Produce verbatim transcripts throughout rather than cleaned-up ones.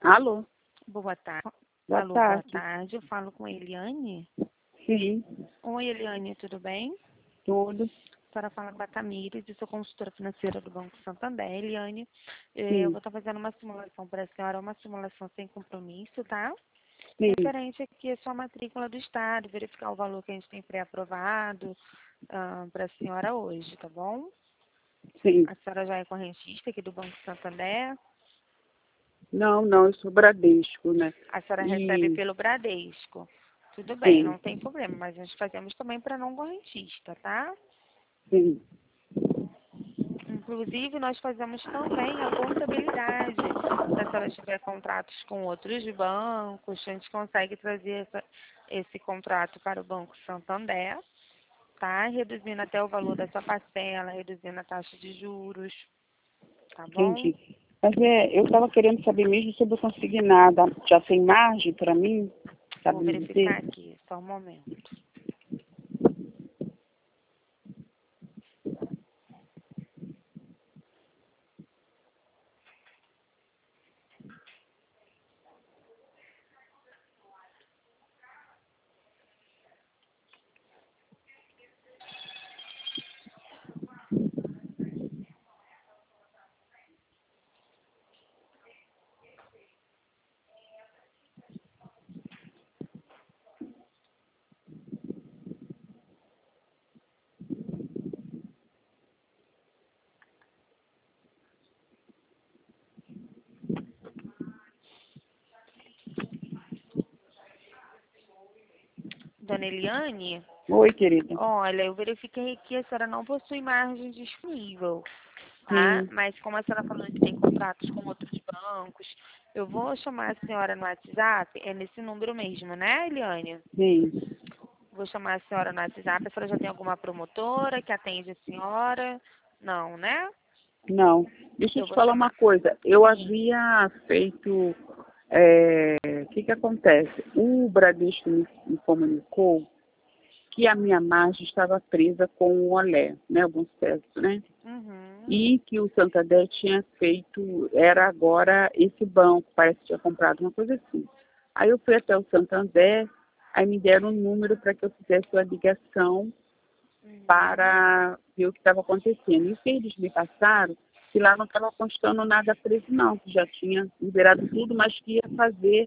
Alô? Boa tarde. Boa Alô, tarde. boa tarde. Eu falo com a Eliane. Sim, Oi, Eliane, tudo bem? tudo. A senhora fala com a Tamires, eu sou consultora financeira do Banco Santander. Eliane, eh, eu Sim, vou estar fazendo uma simulação para a senhora, uma simulação sem compromisso, tá? sim, Referente aqui à sua matrícula do Estado, verificar o valor que a gente tem pré-aprovado ah, para a senhora hoje, tá bom? sim. A senhora já é correntista aqui do Banco Santander. Não, não, eu sou Bradesco, né? A senhora recebe E, pelo Bradesco. Tudo bem, sim, não tem problema, mas nós fazemos também para não correntista, tá? sim. Inclusive, nós fazemos também a portabilidade. Se a senhora tiver contratos com outros bancos, a gente consegue trazer essa- esse contrato para o Banco Santander, tá? Reduzindo até o valor dessa parcela, reduzindo a taxa de juros, tá bom? Entendi. Mas é, eu estava querendo saber mesmo sobre o consignado. Já tem margem para mim? Vou Sabe me verificar dizer? aqui, só um momento. Dona Eliane, Oi, querida. olha, eu verifiquei que a senhora não possui margem disponível, tá? Sim, Mas como a senhora falou que tem contratos com outros bancos, eu vou chamar a senhora no WhatsApp, é nesse número mesmo, né, Eliane? sim. Vou chamar a senhora no WhatsApp, a senhora já tem alguma promotora que atende a senhora? Não, né? Não. Deixa eu Eu te vou falar uma chamar. coisa. Eu Sim. havia feito. é, O que que acontece? O Bradesco me, me comunicou que a minha margem estava presa com o Olé, né? O Bom Sucesso, né? Uhum. E que o Santander tinha feito, era agora esse banco, parece que tinha comprado uma coisa assim. Aí eu fui até o Santander, aí me deram um número para que eu fizesse a ligação Uhum. para ver o que estava acontecendo. E o que eles me passaram, que lá não estava constando nada preso não, que já tinha liberado tudo, mas que ia fazer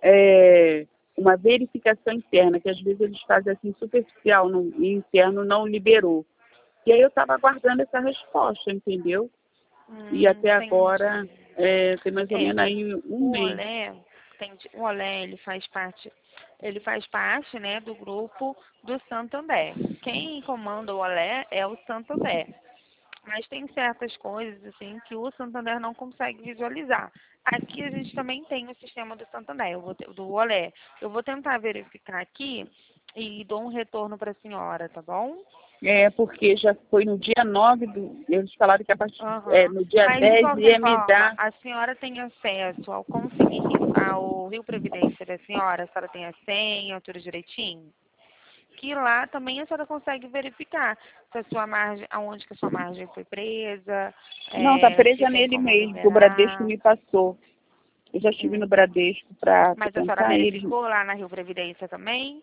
é, uma verificação interna, que às vezes eles fazem assim superficial, no, e interno não liberou. E aí eu estava aguardando essa resposta, entendeu? E Hum, até agora entendi. é, tem mais ou É, menos aí um o mês. Olé, tem, o Olé, ele faz parte, ele faz parte, né, do grupo do Santander. Quem comanda o Olé é o Santander. Mas tem certas coisas, assim, que o Santander não consegue visualizar. Aqui a gente também tem o sistema do Santander, eu vou, te- do Olé. Eu vou tentar verificar aqui e dou um retorno para a senhora, tá bom? É, porque já foi no dia nove, do, eles falaram que a partir, é, Aham. no dia Mas, de dez qualquer ia me forma, dar. a senhora tem acesso ao Consigne Rio, ao Rio Previdência da senhora? A senhora tem a senha, tudo direitinho? Que lá também a senhora consegue verificar se a sua margem, aonde que a sua margem foi presa, Não, tá é, se presa tem nele como mesmo, que o Bradesco liberar. me passou. Eu já estive no Hum. Bradesco para Mas a senhora tentar eles. verificou lá na Rio Previdência também?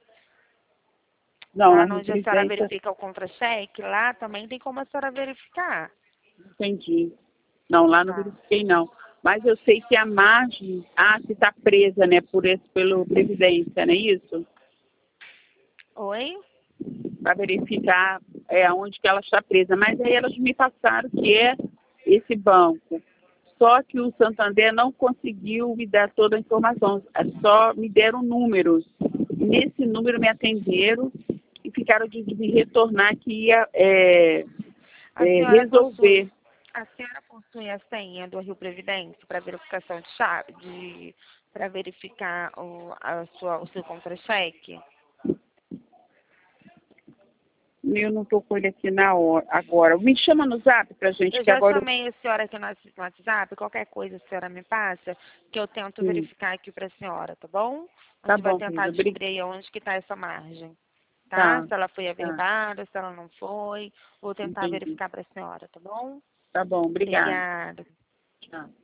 Não, Lá na onde a senhora Previdência, verifica o contra-cheque, lá também tem como a senhora verificar. entendi. Não, lá não Tá. verifiquei não. Mas eu sei que a margem, ah, que está presa, né, por esse, pelo Previdência, não é isso? Oi? Para verificar é, onde que ela está presa. Mas aí elas me passaram que é esse banco. Só que o Santander não conseguiu me dar toda a informação, é só me deram números. Nesse número me atenderam e ficaram de, de me retornar que ia é, A é, senhora possui, resolver. a senhora possui a senha do Rio Previdência para verificação de chave, de para verificar o, a sua, o seu contra-cheque? Eu não estou com ele aqui na hora, agora. Me chama no zap para gente, Eu que já agora eu... chamei a senhora aqui no Whats- no WhatsApp, qualquer coisa a senhora me passa, que eu tento Sim, verificar aqui para a senhora, tá bom? A tá gente vai bom, tentar querida. Obrigada. descobrir aí onde que está essa margem, tá? Tá, Se ela foi tá. averbada, se ela não foi, vou tentar Entendi. verificar para a senhora, tá bom? Tá bom, obrigada. Obrigada. Tchau.